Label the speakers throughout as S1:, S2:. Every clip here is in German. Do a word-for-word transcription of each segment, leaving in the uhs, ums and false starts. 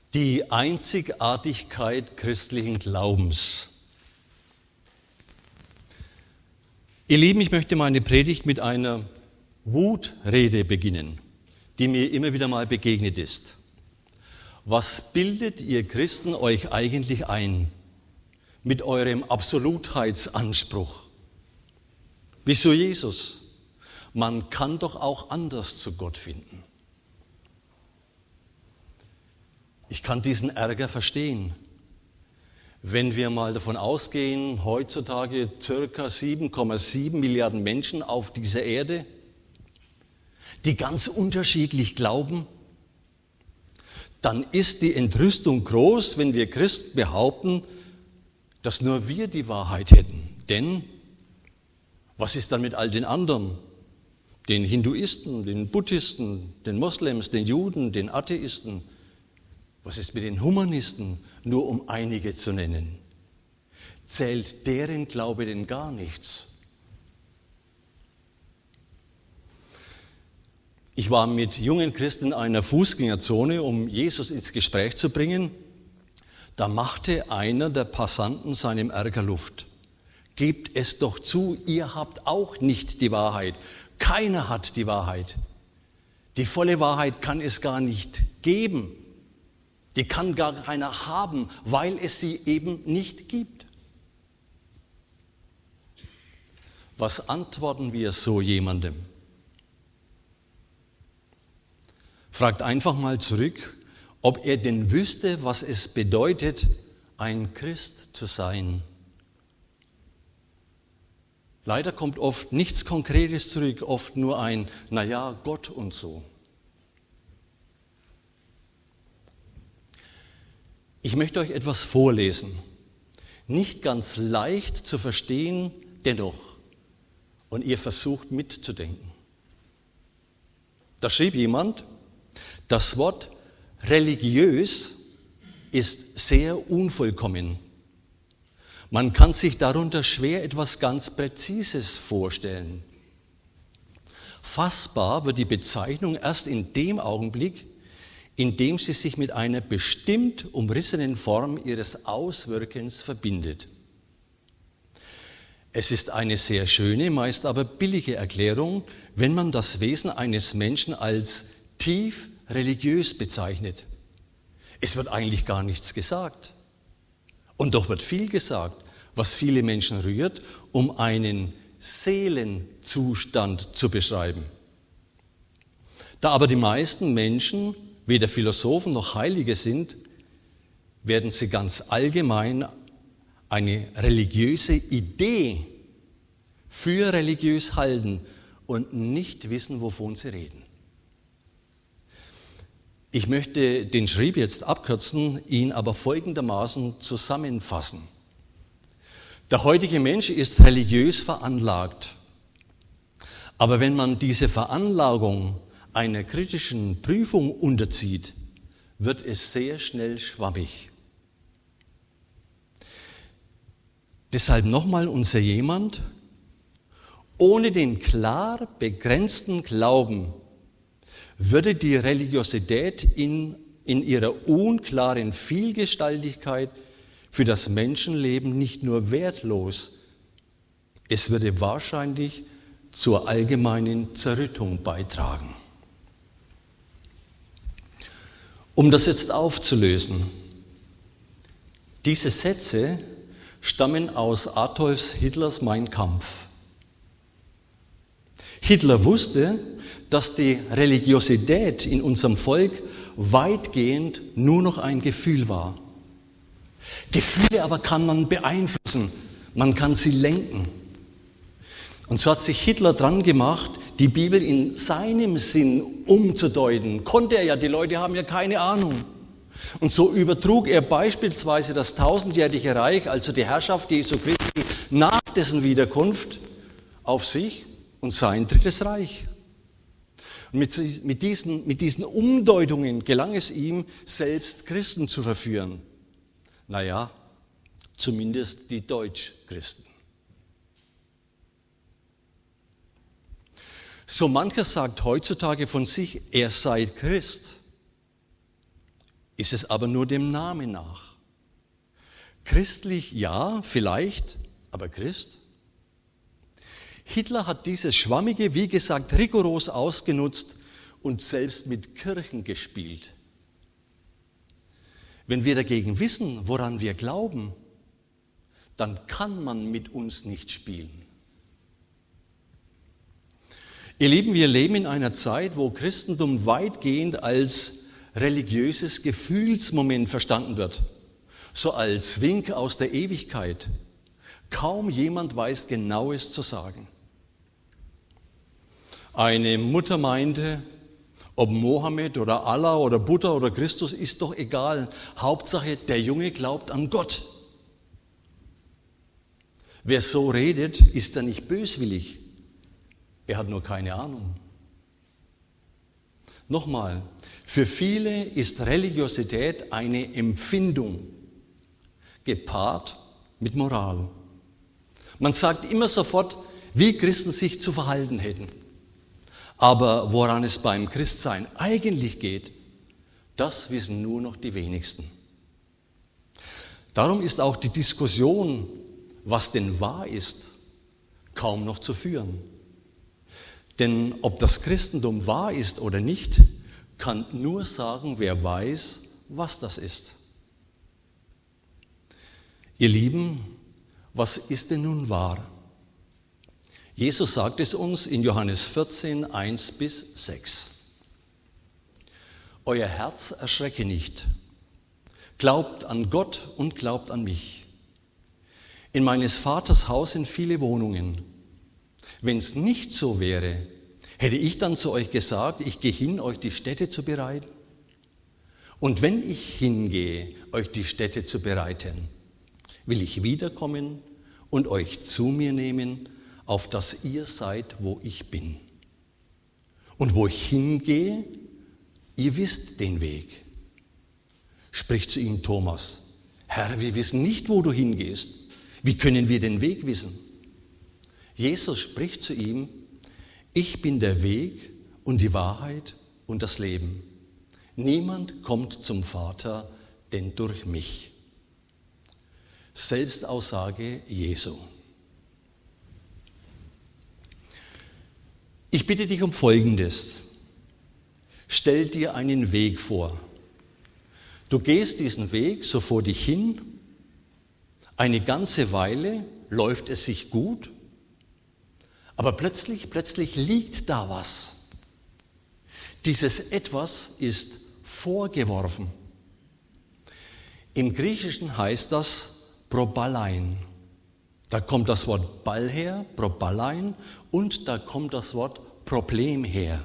S1: Die Einzigartigkeit christlichen Glaubens. Ihr Lieben, ich möchte meine Predigt mit einer Wutrede beginnen, die mir immer wieder mal begegnet ist. Was bildet ihr Christen euch eigentlich ein mit eurem Absolutheitsanspruch? Wieso Jesus? Man kann doch auch anders zu Gott finden. Ich kann diesen Ärger verstehen. Wenn wir mal davon ausgehen, heutzutage circa sieben Komma sieben Milliarden Menschen auf dieser Erde, die ganz unterschiedlich glauben, dann ist die Entrüstung groß, wenn wir Christen behaupten, dass nur wir die Wahrheit hätten. Denn was ist dann mit all den anderen? Den Hinduisten, den Buddhisten, den Moslems, den Juden, den Atheisten? Was ist mit den Humanisten, nur um einige zu nennen? Zählt deren Glaube denn gar nichts? Ich war mit jungen Christen in einer Fußgängerzone, um Jesus ins Gespräch zu bringen. Da machte einer der Passanten seinem Ärger Luft. Gebt es doch zu, ihr habt auch nicht die Wahrheit. Keiner hat die Wahrheit. Die volle Wahrheit kann es gar nicht geben. Die kann gar keiner haben, weil es sie eben nicht gibt. Was antworten wir so jemandem? Fragt einfach mal zurück, ob er denn wüsste, was es bedeutet, ein Christ zu sein. Leider kommt oft nichts Konkretes zurück, oft nur ein, naja, Gott und so. Ich möchte euch etwas vorlesen. Nicht ganz leicht zu verstehen, dennoch. Und ihr versucht mitzudenken. Da schrieb jemand, das Wort religiös ist sehr unvollkommen. Man kann sich darunter schwer etwas ganz Präzises vorstellen. Fassbar wird die Bezeichnung erst in dem Augenblick, indem sie sich mit einer bestimmt umrissenen Form ihres Auswirkens verbindet. Es ist eine sehr schöne, meist aber billige Erklärung, wenn man das Wesen eines Menschen als tief religiös bezeichnet. Es wird eigentlich gar nichts gesagt. Und doch wird viel gesagt, was viele Menschen rührt, um einen Seelenzustand zu beschreiben. Da aber die meisten Menschen weder Philosophen noch Heilige sind, werden sie ganz allgemein eine religiöse Idee für religiös halten und nicht wissen, wovon sie reden. Ich möchte den Schrieb jetzt abkürzen, ihn aber folgendermaßen zusammenfassen. Der heutige Mensch ist religiös veranlagt. Aber wenn man diese Veranlagung einer kritischen Prüfung unterzieht, wird es sehr schnell schwammig. Deshalb nochmal unser jemand, ohne den klar begrenzten Glauben würde die Religiosität in, in ihrer unklaren Vielgestaltigkeit für das Menschenleben nicht nur wertlos, es würde wahrscheinlich zur allgemeinen Zerrüttung beitragen. Um das jetzt aufzulösen, diese Sätze stammen aus Adolf Hitlers Mein Kampf. Hitler wusste, dass die Religiosität in unserem Volk weitgehend nur noch ein Gefühl war. Gefühle aber kann man beeinflussen, man kann sie lenken. Und so hat sich Hitler dran gemacht, die Bibel in seinem Sinn umzudeuten. Konnte er ja, die Leute haben ja keine Ahnung. Und so übertrug er beispielsweise das tausendjährige Reich, also die Herrschaft Jesu Christi, nach dessen Wiederkunft auf sich und sein drittes Reich. Und mit, mit, diesen, mit diesen Umdeutungen gelang es ihm, selbst Christen zu verführen. Naja, zumindest die Deutschchristen. So mancher sagt heutzutage von sich, er sei Christ. ist es aber nur dem Namen nach. Christlich ja, vielleicht, aber Christ? Hitler hat dieses Schwammige, wie gesagt, rigoros ausgenutzt und selbst mit Kirchen gespielt. Wenn wir dagegen wissen, woran wir glauben, dann kann man mit uns nicht spielen. Ihr Lieben, wir leben in einer Zeit, wo Christentum weitgehend als religiöses Gefühlsmoment verstanden wird, so als Wink aus der Ewigkeit. Kaum jemand weiß Genaues zu sagen. Eine Mutter meinte, ob Mohammed oder Allah oder Buddha oder Christus, ist doch egal. Hauptsache, der Junge glaubt an Gott. Wer so redet, ist ja nicht böswillig. Er hat nur keine Ahnung. Nochmal, für viele ist Religiosität eine Empfindung, gepaart mit Moral. Man sagt immer sofort, wie Christen sich zu verhalten hätten. Aber woran es beim Christsein eigentlich geht, das wissen nur noch die wenigsten. Darum ist auch die Diskussion, was denn wahr ist, kaum noch zu führen. Denn ob das Christentum wahr ist oder nicht, kann nur sagen, wer weiß, was das ist. Ihr Lieben, was ist denn nun wahr? Jesus sagt es uns in Johannes vierzehn, eins bis sechs. Euer Herz erschrecke nicht. Glaubt an Gott und glaubt an mich. In meines Vaters Haus sind viele Wohnungen. Wenn es nicht so wäre, hätte ich dann zu euch gesagt, ich gehe hin, euch die Stätte zu bereiten? Und wenn ich hingehe, euch die Stätte zu bereiten, will ich wiederkommen und euch zu mir nehmen, auf dass ihr seid, wo ich bin. Und wo ich hingehe, ihr wisst den Weg. Spricht zu ihm Thomas: Herr, wir wissen nicht, wo du hingehst. Wie können wir den Weg wissen? Jesus spricht zu ihm: Ich bin der Weg und die Wahrheit und das Leben. Niemand kommt zum Vater, denn durch mich. Selbstaussage Jesu. Ich bitte dich um Folgendes. Stell dir einen Weg vor. Du gehst diesen Weg so vor dich hin. Eine ganze Weile läuft es sich gut. Aber plötzlich, plötzlich liegt da was. Dieses Etwas ist vorgeworfen. Im Griechischen heißt das Proballein. Da kommt das Wort Ball her, Proballein, und da kommt das Wort Problem her.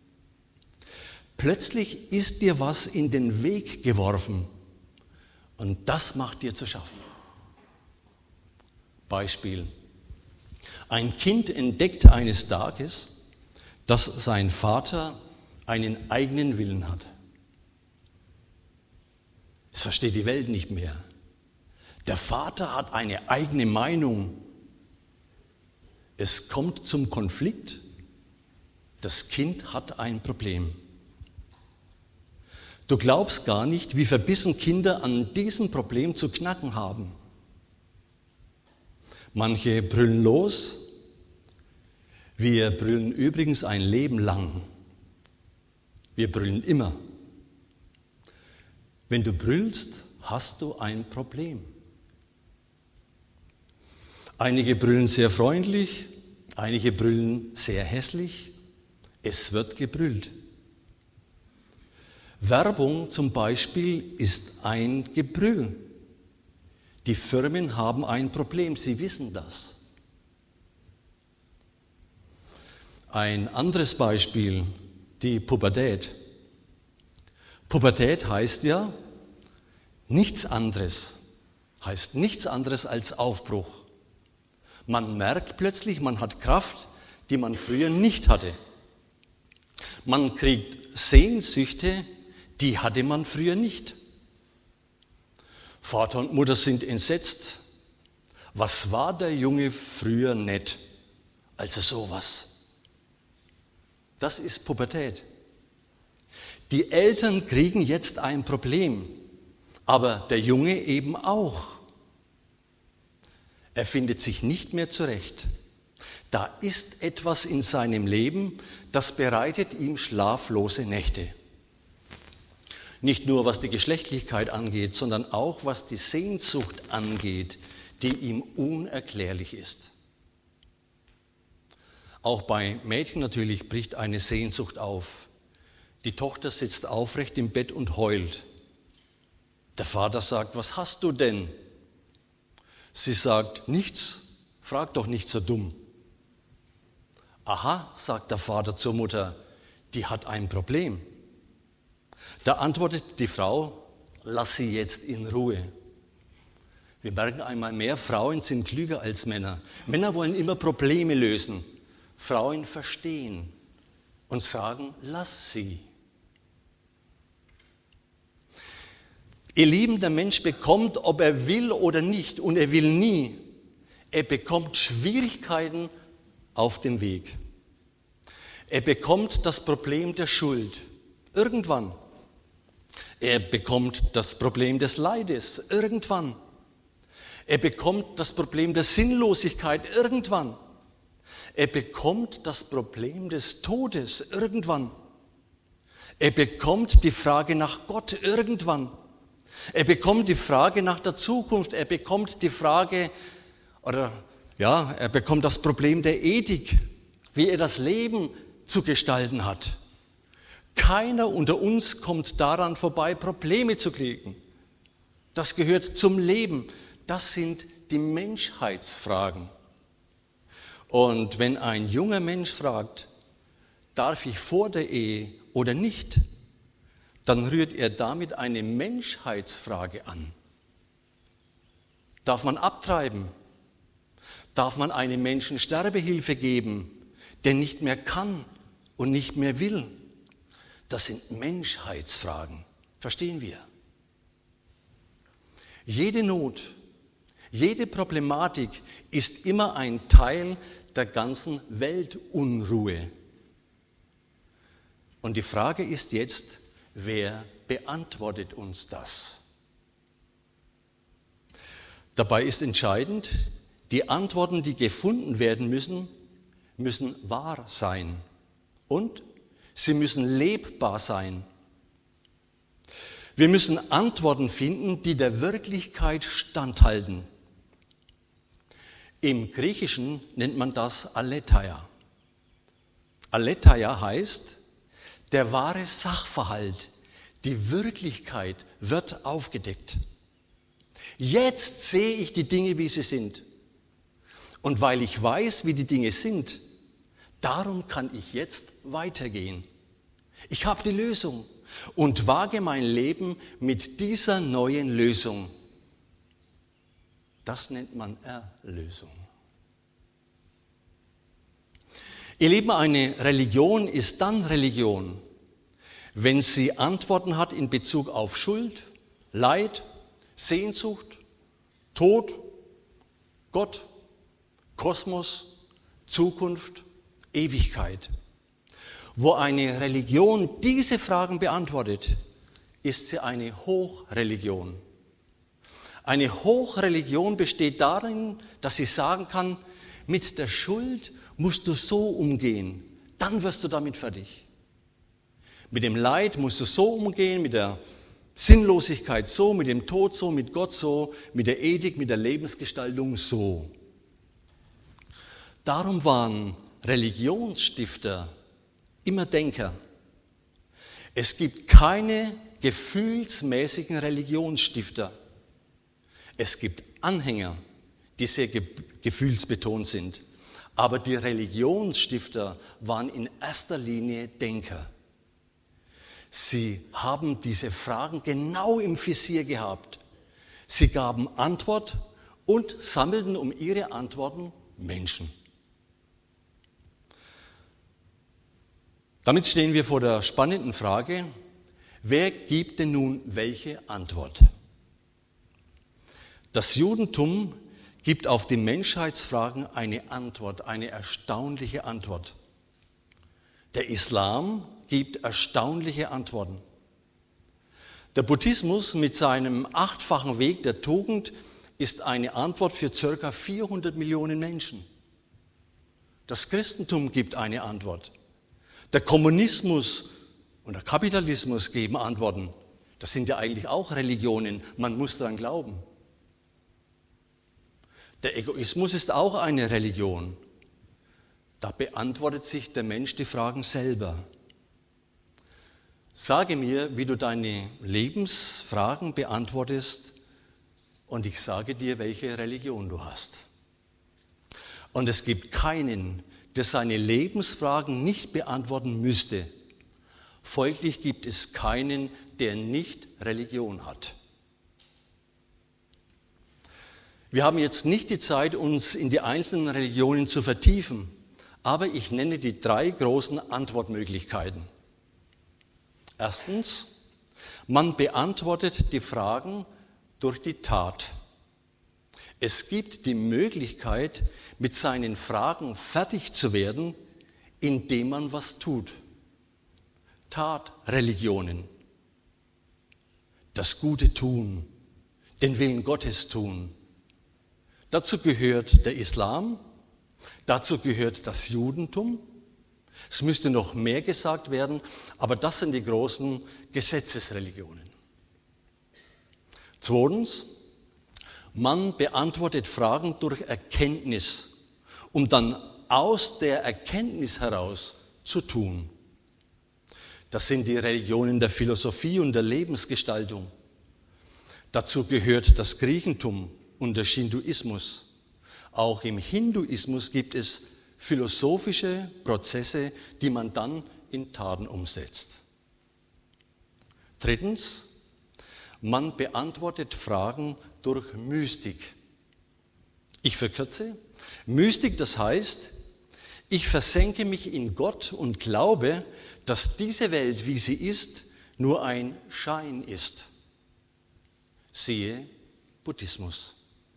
S1: Plötzlich ist dir was in den Weg geworfen und das macht dir zu schaffen. Beispiel. Ein Kind entdeckt eines Tages, dass sein Vater einen eigenen Willen hat. Es versteht die Welt nicht mehr. Der Vater hat eine eigene Meinung. Es kommt zum Konflikt. Das Kind hat ein Problem. Du glaubst gar nicht, wie verbissen Kinder an diesem Problem zu knacken haben. Manche brüllen los. Wir brüllen übrigens ein Leben lang. Wir brüllen immer. Wenn du brüllst, hast du ein Problem. Einige brüllen sehr freundlich, einige brüllen sehr hässlich. Es wird gebrüllt. Werbung zum Beispiel ist ein Gebrüll. Die Firmen haben ein Problem, sie wissen das. Ein anderes Beispiel, die Pubertät. Pubertät heißt ja nichts anderes, heißt nichts anderes als Aufbruch. Man merkt plötzlich, man hat Kraft, die man früher nicht hatte. Man kriegt Sehnsüchte, die hatte man früher nicht. Vater und Mutter sind entsetzt. Was war der Junge früher nett? Also sowas. Das ist Pubertät. Die Eltern kriegen jetzt ein Problem, aber der Junge eben auch. Er findet sich nicht mehr zurecht. Da ist etwas in seinem Leben, das bereitet ihm schlaflose Nächte. Nicht nur was die Geschlechtlichkeit angeht, sondern auch was die Sehnsucht angeht, die ihm unerklärlich ist. Auch bei Mädchen natürlich bricht eine Sehnsucht auf. Die Tochter sitzt aufrecht im Bett und heult. Der Vater sagt, was hast du denn? Sie sagt, nichts, frag doch nicht so dumm. Aha, sagt der Vater zur Mutter, die hat ein Problem. Da antwortet die Frau, lass sie jetzt in Ruhe. Wir merken einmal mehr, Frauen sind klüger als Männer. Männer wollen immer Probleme lösen. Frauen verstehen und sagen, lass sie. Ihr Lieben, der Mensch bekommt, ob er will oder nicht, und er will nie, er bekommt Schwierigkeiten auf dem Weg. Er bekommt das Problem der Schuld irgendwann. Er bekommt das Problem des Leides irgendwann. Er bekommt das Problem der Sinnlosigkeit irgendwann. Er bekommt das Problem des Todes irgendwann. Er bekommt die Frage nach Gott irgendwann. Er bekommt die Frage nach der Zukunft. Er bekommt die Frage, oder ja, er bekommt das Problem der Ethik, wie er das Leben zu gestalten hat. Keiner unter uns kommt daran vorbei, Probleme zu kriegen. Das gehört zum Leben. Das sind die Menschheitsfragen. Und wenn ein junger Mensch fragt, darf ich vor der Ehe oder nicht, dann rührt er damit eine Menschheitsfrage an. Darf man abtreiben? Darf man einem Menschen Sterbehilfe geben, der nicht mehr kann und nicht mehr will? Das sind Menschheitsfragen. Verstehen wir? Jede Not, jede Problematik ist immer ein Teil der ganzen Weltunruhe. Und die Frage ist jetzt, wer beantwortet uns das? Dabei ist entscheidend, die Antworten, die gefunden werden müssen, müssen wahr sein und sie müssen lebbar sein. Wir müssen Antworten finden, die der Wirklichkeit standhalten. Im Griechischen nennt man das Aletheia. Aletheia heißt, der wahre Sachverhalt, die Wirklichkeit wird aufgedeckt. Jetzt sehe ich die Dinge, wie sie sind. Und weil ich weiß, wie die Dinge sind, darum kann ich jetzt weitergehen. Ich habe die Lösung und wage mein Leben mit dieser neuen Lösung. Das nennt man Erlösung. Ihr Lieben, eine Religion ist dann Religion, wenn sie Antworten hat in Bezug auf Schuld, Leid, Sehnsucht, Tod, Gott, Kosmos, Zukunft, Ewigkeit. Wo eine Religion diese Fragen beantwortet, ist sie eine Hochreligion. Eine Hochreligion besteht darin, dass sie sagen kann, mit der Schuld musst du so umgehen, dann wirst du damit fertig. Mit dem Leid musst du so umgehen, mit der Sinnlosigkeit so, mit dem Tod so, mit Gott so, mit der Ethik, mit der Lebensgestaltung so. Darum waren Religionsstifter immer Denker. Es gibt keine gefühlsmäßigen Religionsstifter. Es gibt Anhänger, die sehr ge- gefühlsbetont sind. Aber die Religionsstifter waren in erster Linie Denker. Sie haben diese Fragen genau im Visier gehabt. Sie gaben Antwort und sammelten um ihre Antworten Menschen. Damit stehen wir vor der spannenden Frage, wer gibt denn nun welche Antwort? Das Judentum gibt auf die Menschheitsfragen eine Antwort, eine erstaunliche Antwort. Der Islam gibt erstaunliche Antworten. Der Buddhismus mit seinem achtfachen Weg der Tugend ist eine Antwort für ca. vierhundert Millionen Menschen. Das Christentum gibt eine Antwort. Der Kommunismus und der Kapitalismus geben Antworten. Das sind ja eigentlich auch Religionen. Man muss daran glauben. Der Egoismus ist auch eine Religion. Da beantwortet sich der Mensch die Fragen selber. Sage mir, wie du deine Lebensfragen beantwortest, und ich sage dir, welche Religion du hast. Und es gibt keinen, der seine Lebensfragen nicht beantworten müsste. Folglich gibt es keinen, der nicht Religion hat. Wir haben jetzt nicht die Zeit, uns in die einzelnen Religionen zu vertiefen, aber ich nenne die drei großen Antwortmöglichkeiten. Erstens, man beantwortet die Fragen durch die Tat. Es gibt die Möglichkeit, mit seinen Fragen fertig zu werden, indem man was tut. Tatreligionen. Das Gute tun, den Willen Gottes tun. Dazu gehört der Islam, dazu gehört das Judentum. Es müsste noch mehr gesagt werden, aber das sind die großen Gesetzesreligionen. Zweitens, man beantwortet Fragen durch Erkenntnis, um dann aus der Erkenntnis heraus zu tun. Das sind die Religionen der Philosophie und der Lebensgestaltung. Dazu gehört das Griechentum und der Shinduismus. Auch im Hinduismus gibt es philosophische Prozesse, die man dann in Taten umsetzt. Drittens, man beantwortet Fragen durch Mystik. Ich verkürze. Mystik, das heißt, ich versenke mich in Gott und glaube, dass diese Welt, wie sie ist, nur ein Schein ist. Siehe Buddhismus.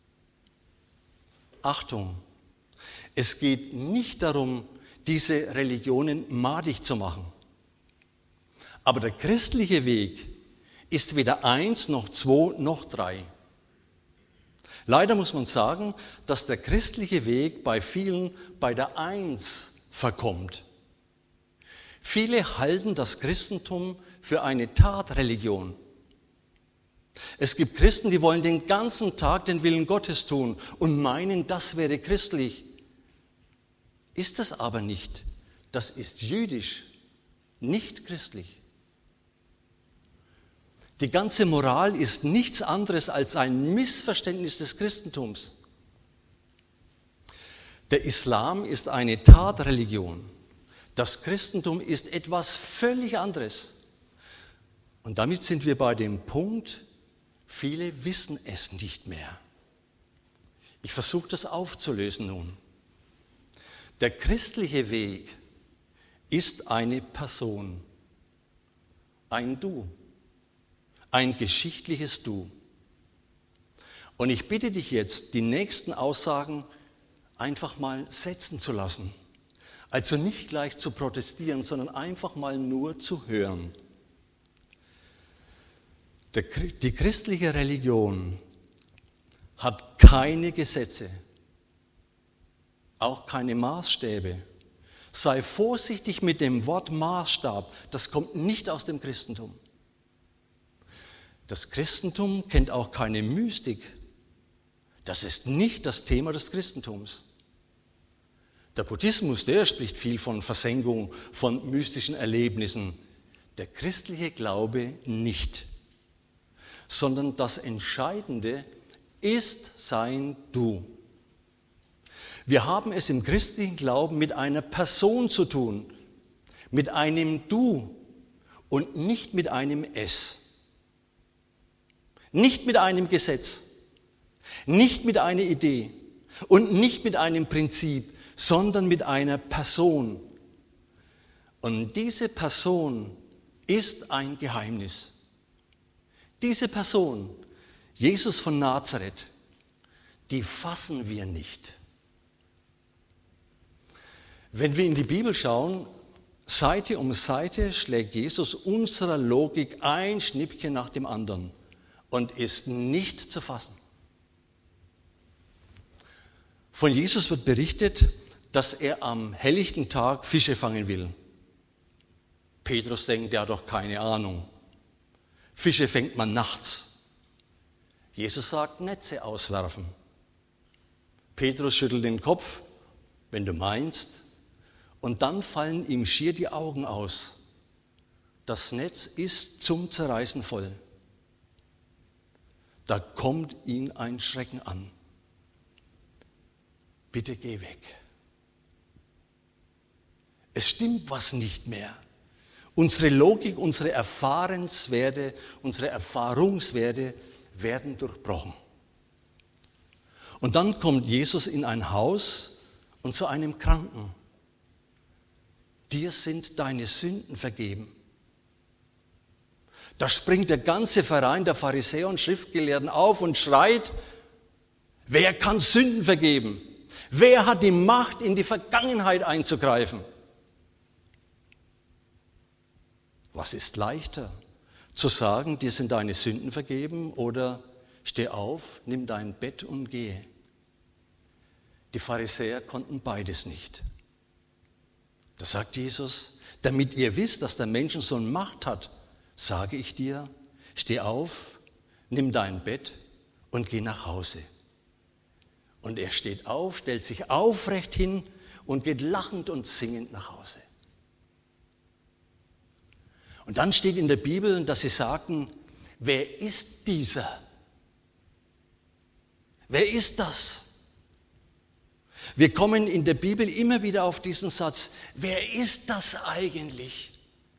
S1: Achtung! Es geht nicht darum, diese Religionen madig zu machen. Aber der christliche Weg ist weder eins, noch zwei, noch drei. Leider muss man sagen, dass der christliche Weg bei vielen bei der Eins verkommt. Viele halten das Christentum für eine Tatreligion. Es gibt Christen, die wollen den ganzen Tag den Willen Gottes tun und meinen, das wäre christlich. Ist es aber nicht. Das ist jüdisch, nicht christlich. Die ganze Moral ist nichts anderes als ein Missverständnis des Christentums. Der Islam ist eine Tatreligion. Das Christentum ist etwas völlig anderes. Und damit sind wir bei dem Punkt, viele wissen es nicht mehr. Ich versuche das aufzulösen nun. Der christliche Weg ist eine Person, ein Du, ein geschichtliches Du. Und ich bitte dich jetzt, die nächsten Aussagen einfach mal setzen zu lassen. Also nicht gleich zu protestieren, sondern einfach mal nur zu hören. Der, die christliche Religion hat keine Gesetze, auch keine Maßstäbe. Sei vorsichtig mit dem Wort Maßstab, das kommt nicht aus dem Christentum. Das Christentum kennt auch keine Mystik. Das ist nicht das Thema des Christentums. Der Buddhismus, der spricht viel von Versenkung, von mystischen Erlebnissen. Der christliche Glaube nicht. Sondern das Entscheidende ist sein Du. Wir haben es im christlichen Glauben mit einer Person zu tun, mit einem Du und nicht mit einem Es. Nicht mit einem Gesetz, nicht mit einer Idee und nicht mit einem Prinzip, sondern mit einer Person. Und diese Person ist ein Geheimnis. Diese Person, Jesus von Nazareth, die fassen wir nicht. Wenn wir in die Bibel schauen, Seite um Seite schlägt Jesus unserer Logik ein Schnippchen nach dem anderen und ist nicht zu fassen. Von Jesus wird berichtet, dass er am helllichten Tag Fische fangen will. Petrus denkt, der hat doch keine Ahnung. Fische fängt man nachts. Jesus sagt, Netze auswerfen. Petrus schüttelt den Kopf, wenn du meinst, und dann fallen ihm schier die Augen aus. Das Netz ist zum Zerreißen voll. Da kommt ihn ein Schrecken an. Bitte geh weg. Es stimmt was nicht mehr. Unsere Logik, unsere Erfahrenswerte, unsere Erfahrungswerte werden durchbrochen. Und dann kommt Jesus in ein Haus und zu einem Kranken. Dir sind deine Sünden vergeben. Da springt der ganze Verein der Pharisäer und Schriftgelehrten auf und schreit, wer kann Sünden vergeben? Wer hat die Macht, in die Vergangenheit einzugreifen? Was ist leichter? Zu sagen, dir sind deine Sünden vergeben oder steh auf, nimm dein Bett und gehe. Die Pharisäer konnten beides nicht. Da sagt Jesus, damit ihr wisst, dass der Menschensohn Macht hat, sage ich dir, steh auf, nimm dein Bett und geh nach Hause. Und er steht auf, stellt sich aufrecht hin und geht lachend und singend nach Hause. Und dann steht in der Bibel, dass sie sagten, wer ist dieser? Wer ist das? Wir kommen in der Bibel immer wieder auf diesen Satz, wer ist das eigentlich?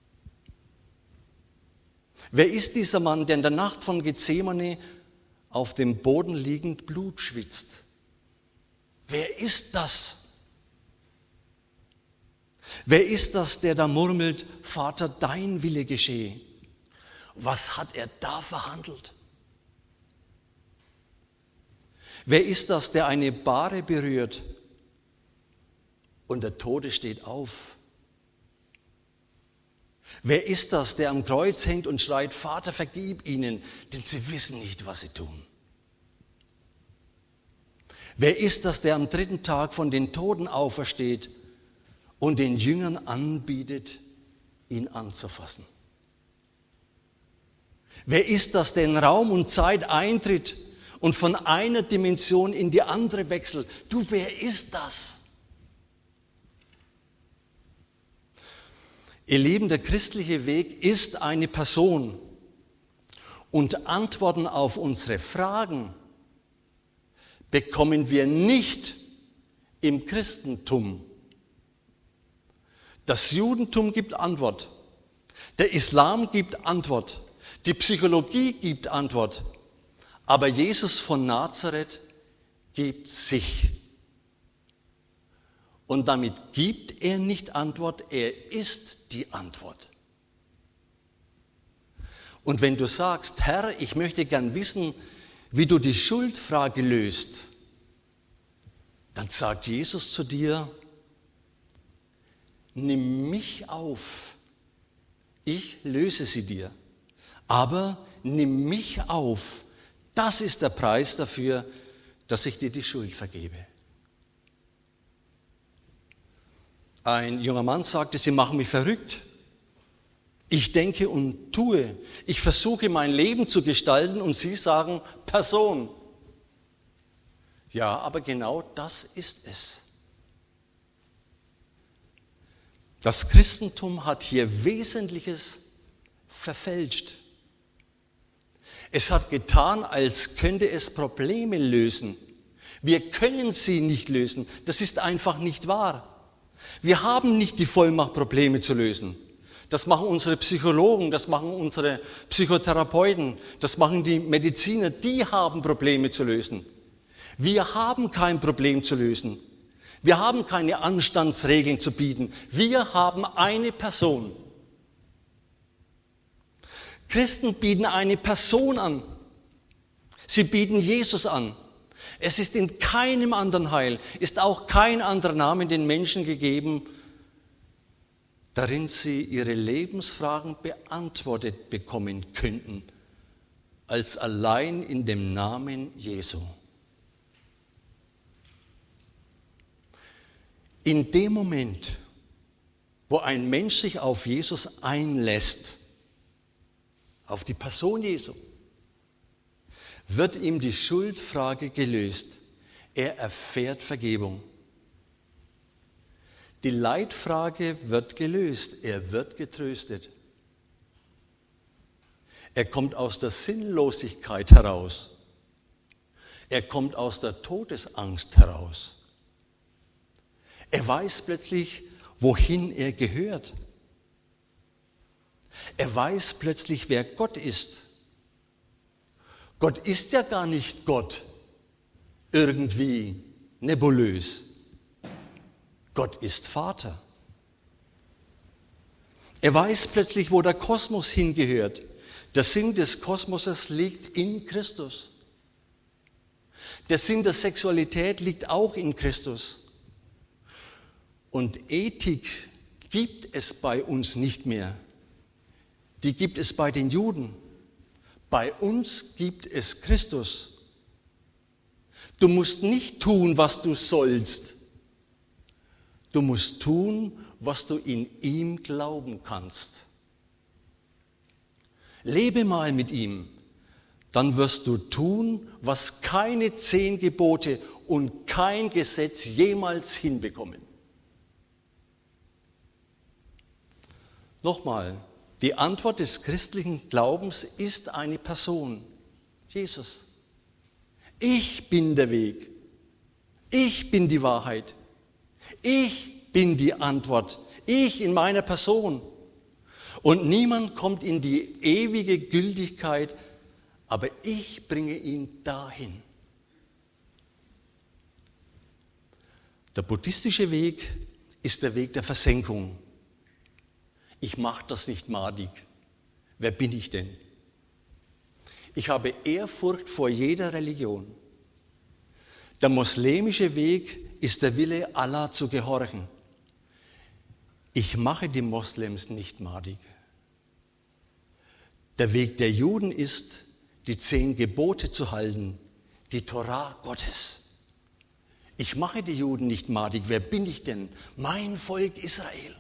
S1: Wer ist dieser Mann, der in der Nacht von Gethsemane auf dem Boden liegend Blut schwitzt? Wer ist das? Wer ist das, der da murmelt, Vater, dein Wille geschehe? Was hat er da verhandelt? Wer ist das, der eine Bahre berührt und der Tote steht auf? Wer ist das, der am Kreuz hängt und schreit, Vater, vergib ihnen, denn sie wissen nicht, was sie tun? Wer ist das, der am dritten Tag von den Toten aufersteht und den Jüngern anbietet, ihn anzufassen? Wer ist das, der in Raum und Zeit eintritt und von einer Dimension in die andere wechselt? Du, wer ist das? Ihr Lieben, der christliche Weg ist eine Person und Antworten auf unsere Fragen bekommen wir nicht im Christentum. Das Judentum gibt Antwort, der Islam gibt Antwort, die Psychologie gibt Antwort, aber Jesus von Nazareth gibt sich. Und damit gibt er nicht Antwort, er ist die Antwort. Und wenn du sagst, Herr, ich möchte gern wissen, wie du die Schuldfrage löst, dann sagt Jesus zu dir, nimm mich auf, ich löse sie dir, aber nimm mich auf, das ist der Preis dafür, dass ich dir die Schuld vergebe. Ein junger Mann sagte, Sie machen mich verrückt. Ich denke und tue. Ich versuche mein Leben zu gestalten und Sie sagen Person. Ja, aber genau das ist es. Das Christentum hat hier Wesentliches verfälscht. Es hat getan, als könnte es Probleme lösen. Wir können sie nicht lösen. Das ist einfach nicht wahr. Wir haben nicht die Vollmacht, Probleme zu lösen. Das machen unsere Psychologen, das machen unsere Psychotherapeuten, das machen die Mediziner, die haben Probleme zu lösen. Wir haben kein Problem zu lösen. Wir haben keine Anstandsregeln zu bieten. Wir haben eine Person. Christen bieten eine Person an. Sie bieten Jesus an. Es ist in keinem anderen Heil, ist auch kein anderer Name den Menschen gegeben, darin sie ihre Lebensfragen beantwortet bekommen könnten, als allein in dem Namen Jesu. In dem Moment, wo ein Mensch sich auf Jesus einlässt, auf die Person Jesu, wird ihm die Schuldfrage gelöst. Er erfährt Vergebung. Die Leidfrage wird gelöst. Er wird getröstet. Er kommt aus der Sinnlosigkeit heraus. Er kommt aus der Todesangst heraus. Er weiß plötzlich, wohin er gehört. Er weiß plötzlich, wer Gott ist. Gott ist ja gar nicht Gott, irgendwie nebulös. Gott ist Vater. Er weiß plötzlich, wo der Kosmos hingehört. Der Sinn des Kosmoses liegt in Christus. Der Sinn der Sexualität liegt auch in Christus. Und Ethik gibt es bei uns nicht mehr. Die gibt es bei den Juden. Bei uns gibt es Christus. Du musst nicht tun, was du sollst. Du musst tun, was du in ihm glauben kannst. Lebe mal mit ihm, dann wirst du tun, was keine zehn Gebote und kein Gesetz jemals hinbekommen. Nochmal, die Antwort des christlichen Glaubens ist eine Person, Jesus. Ich bin der Weg. Ich bin die Wahrheit. Ich bin die Antwort. Ich in meiner Person. Und niemand kommt in die ewige Gültigkeit, aber ich bringe ihn dahin. Der buddhistische Weg ist der Weg der Versenkung. Ich mache das nicht madig. Wer bin ich denn? Ich habe Ehrfurcht vor jeder Religion. Der moslemische Weg ist der Wille, Allah zu gehorchen. Ich mache die Moslems nicht madig. Der Weg der Juden ist, die zehn Gebote zu halten, die Torah Gottes. Ich mache die Juden nicht madig. Wer bin ich denn? Mein Volk Israel.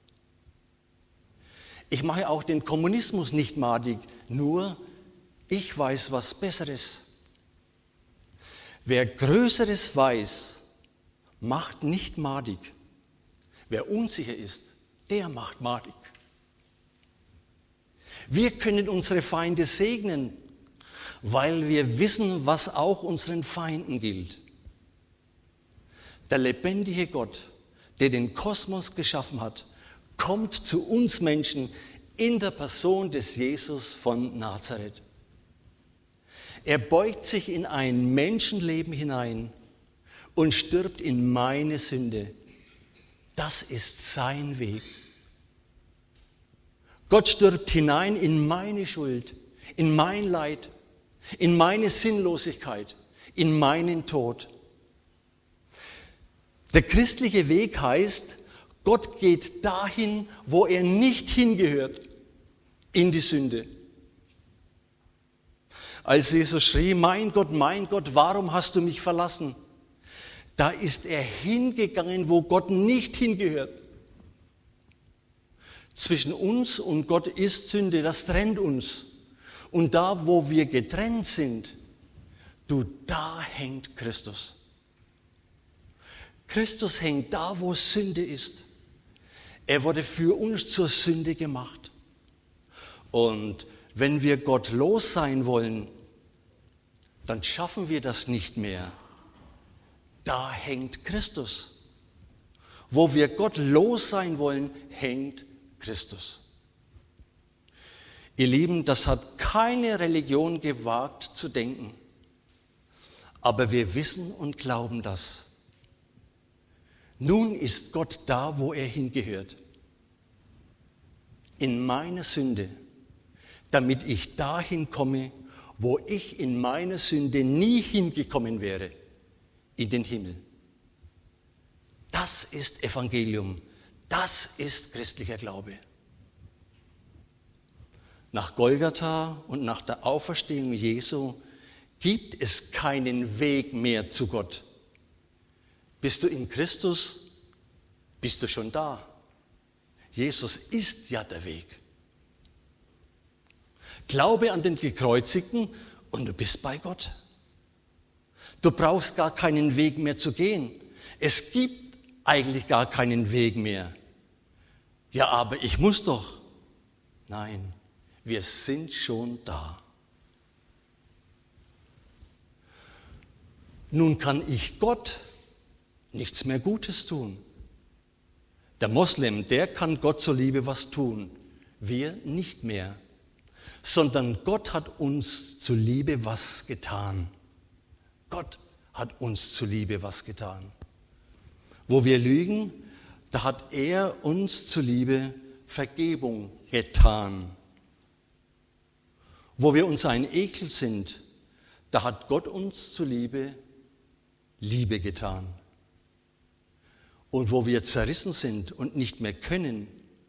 S1: Ich mache auch den Kommunismus nicht madig, nur ich weiß was Besseres. Wer Größeres weiß, macht nicht madig. Wer unsicher ist, der macht madig. Wir können unsere Feinde segnen, weil wir wissen, was auch unseren Feinden gilt. Der lebendige Gott, der den Kosmos geschaffen hat, kommt zu uns Menschen in der Person des Jesus von Nazareth. Er beugt sich in ein Menschenleben hinein und stirbt in meine Sünde. Das ist sein Weg. Gott stirbt hinein in meine Schuld, in mein Leid, in meine Sinnlosigkeit, in meinen Tod. Der christliche Weg heißt, Gott geht dahin, wo er nicht hingehört, in die Sünde. Als Jesus schrie, mein Gott, mein Gott, warum hast du mich verlassen? Da ist er hingegangen, wo Gott nicht hingehört. Zwischen uns und Gott ist Sünde, das trennt uns. Und da, wo wir getrennt sind, du, da hängt Christus. Christus hängt da, wo Sünde ist. Er wurde für uns zur Sünde gemacht. Und wenn wir Gott los sein wollen, dann schaffen wir das nicht mehr. Da hängt Christus. Wo wir Gott los sein wollen, hängt Christus. Ihr Lieben, das hat keine Religion gewagt zu denken. Aber wir wissen und glauben das. Nun ist Gott da, wo er hingehört. In meiner Sünde, damit ich dahin komme, wo ich in meiner Sünde nie hingekommen wäre, in den Himmel. Das ist Evangelium. Das ist christlicher Glaube. Nach Golgatha und nach der Auferstehung Jesu gibt es keinen Weg mehr zu Gott. Bist du in Christus, bist du schon da. Jesus ist ja der Weg. Glaube an den Gekreuzigten und du bist bei Gott. Du brauchst gar keinen Weg mehr zu gehen. Es gibt eigentlich gar keinen Weg mehr. Ja, aber ich muss doch. Nein, wir sind schon da. Nun kann ich Gott nichts mehr Gutes tun. Der Moslem, der kann Gott zuliebe was tun. Wir nicht mehr. Sondern Gott hat uns zuliebe was getan. Gott hat uns zuliebe was getan. Wo wir lügen, da hat er uns zuliebe Vergebung getan. Wo wir uns ein Ekel sind, da hat Gott uns zuliebe Liebe getan. Und wo wir zerrissen sind und nicht mehr können,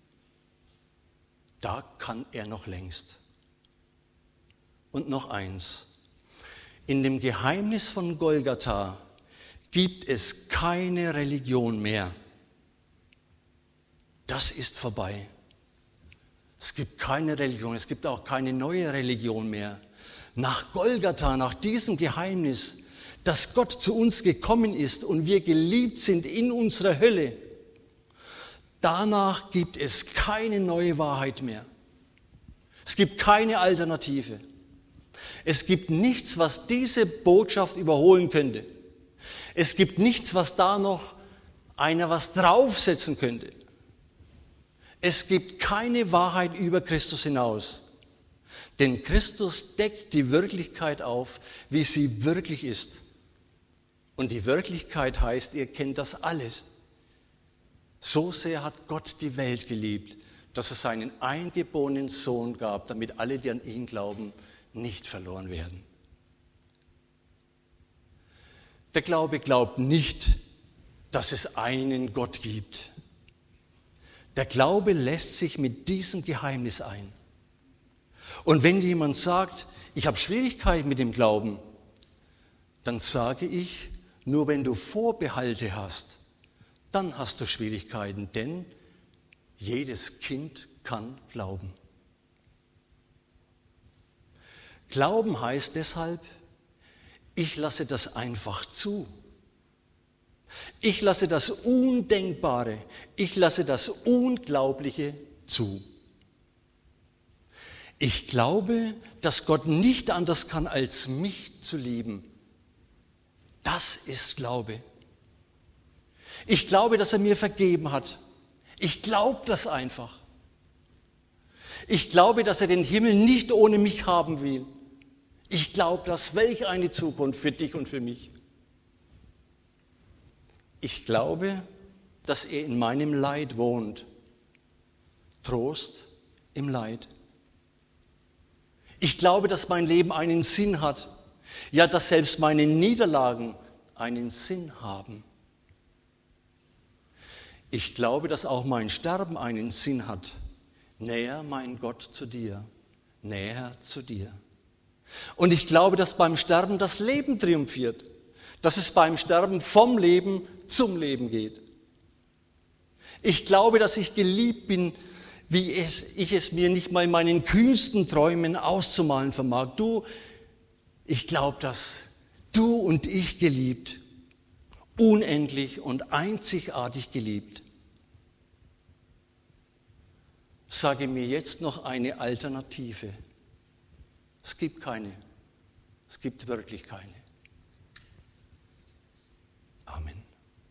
S1: da kann er noch längst. Und noch eins. In dem Geheimnis von Golgatha gibt es keine Religion mehr. Das ist vorbei. Es gibt keine Religion, es gibt auch keine neue Religion mehr. Nach Golgatha, nach diesem Geheimnis, dass Gott zu uns gekommen ist und wir geliebt sind in unserer Hölle, danach gibt es keine neue Wahrheit mehr. Es gibt keine Alternative. Es gibt nichts, was diese Botschaft überholen könnte. Es gibt nichts, was da noch einer was draufsetzen könnte. Es gibt keine Wahrheit über Christus hinaus. Denn Christus deckt die Wirklichkeit auf, wie sie wirklich ist. Und die Wirklichkeit heißt, ihr kennt das alles. So sehr hat Gott die Welt geliebt, dass es seinen eingeborenen Sohn gab, damit alle, die an ihn glauben, nicht verloren werden. Der Glaube glaubt nicht, dass es einen Gott gibt. Der Glaube lässt sich mit diesem Geheimnis ein. Und wenn jemand sagt, ich habe Schwierigkeiten mit dem Glauben, dann sage ich, nur wenn du Vorbehalte hast, dann hast du Schwierigkeiten, denn jedes Kind kann glauben. Glauben heißt deshalb, ich lasse das einfach zu. Ich lasse das Undenkbare, ich lasse das Unglaubliche zu. Ich glaube, dass Gott nicht anders kann, als mich zu lieben. Das ist Glaube. Ich glaube, dass er mir vergeben hat. Ich glaube das einfach. Ich glaube, dass er den Himmel nicht ohne mich haben will. Ich glaube, dass welch eine Zukunft für dich und für mich. Ich glaube, dass er in meinem Leid wohnt. Trost im Leid. Ich glaube, dass mein Leben einen Sinn hat. Ja, dass selbst meine Niederlagen einen Sinn haben. Ich glaube, dass auch mein Sterben einen Sinn hat. Näher, mein Gott, zu dir. Näher zu dir. Und ich glaube, dass beim Sterben das Leben triumphiert. Dass es beim Sterben vom Leben zum Leben geht. Ich glaube, dass ich geliebt bin, wie es, ich es mir nicht mal in meinen kühnsten Träumen auszumalen vermag. Du, ich glaube, dass du und ich geliebt, unendlich und einzigartig geliebt. Sage mir jetzt noch eine Alternative. Es gibt keine. Es gibt wirklich keine.